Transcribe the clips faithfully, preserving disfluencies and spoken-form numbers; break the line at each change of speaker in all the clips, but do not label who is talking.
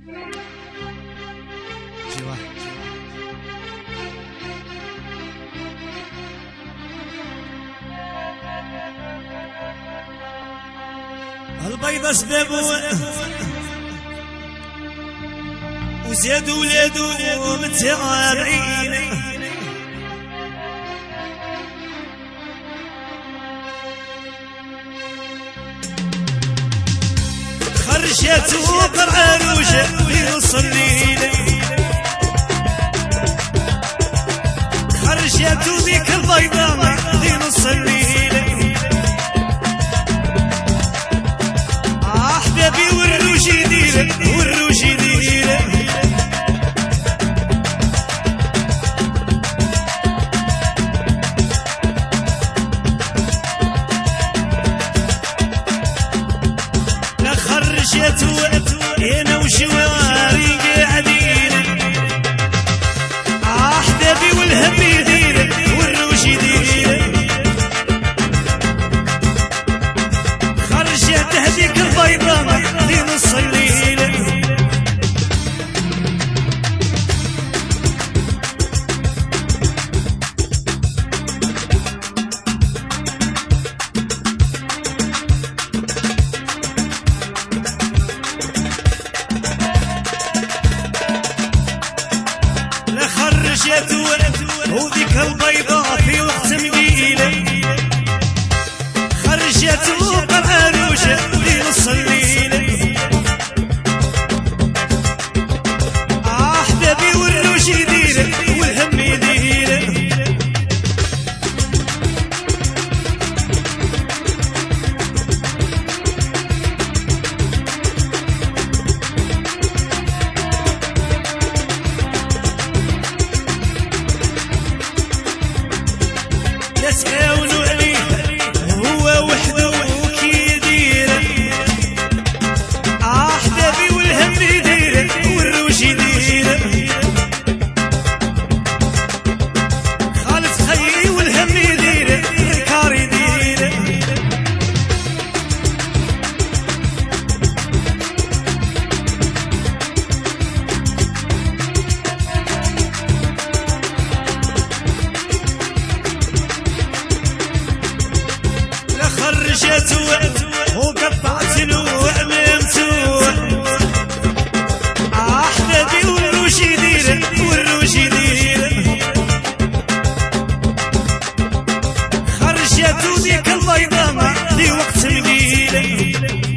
البيضة سباب وزياد ولادو متابعين خرجته قرعروجة في نص الليل خرجته ذيك البيضة في نص الليل احبابي والروج يدير والروج يدير لا خرجته انا وجواري قاعدين احبابي والهم يدير والروج يدير خرجت هذيك البيضة في نص الليل لا خرجت وذيك البيضة في وقت مقيل خرجت قرعروجة في نص الليل احبابي والروج يدير والهم يدير يسعونوا عليه هو وحده وكي يدير احبابي والهم يدير والروج يدير خالد خيي والهم يدير الكار يدير لا خرجته وقطعت له وعممته احبابي والروج يدير والروج يدير خرجته ذيك البيضة في وقت مقيل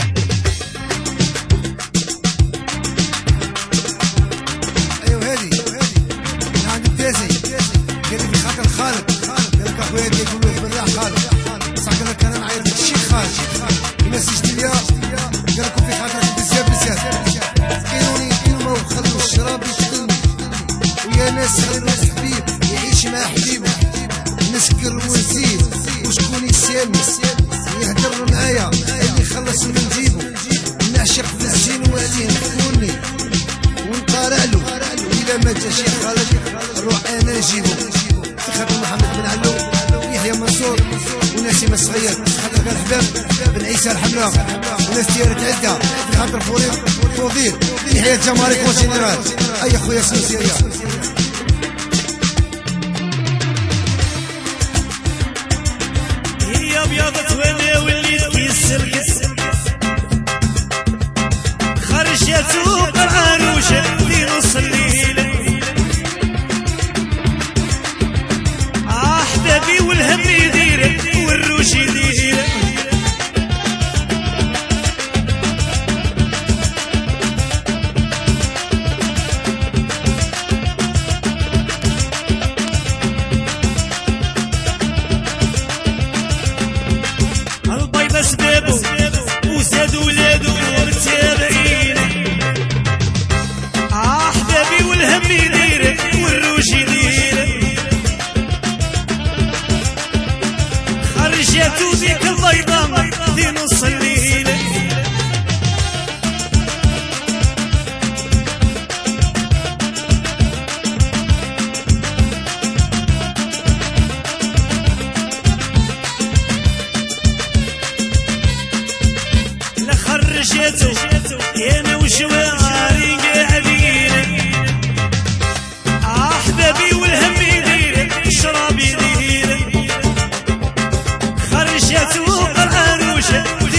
ايوه هادي من عند التاسي قال لي بخاطر خالد قال لك اخويا يقول له بالله خالد صح قال لك انا معايا الشيخ خالد الناس يشتي ليا قال لكم في خاطر بزاف بزاف كينوني كينو خلوا الشراب يشتلني ويا ناس خلوا الحبيب يعيش مع حبيبه نسكر ونزيد وشكون يسالني يهدر معايا اللي خلص من نجيبو نعشق في الزين وعليه نفوني ونقارع له إذا ما جا شي خالد نروح انا نجيبو في خاطر محمد بن علو يحيى منصور ونسيم الصغير خاطر قال حباب بن عيسى الحمراء وناس ديالت عده في خاطر فوريق فوضيل يحيى الجمارك والجنرال اي خويا سوسيريا
هي ابيضت وانا وليت كيسر خرجته قرعروجة في نص الليل احبابي والهم يدير والروج يدير البيضة سبابو وزاد ولادو متابعين احبابي والهم يدير والروج يدير خرجته ذيك البيضة في نص الليل لا خرجته انا وجواري مشيت وقرعانوشه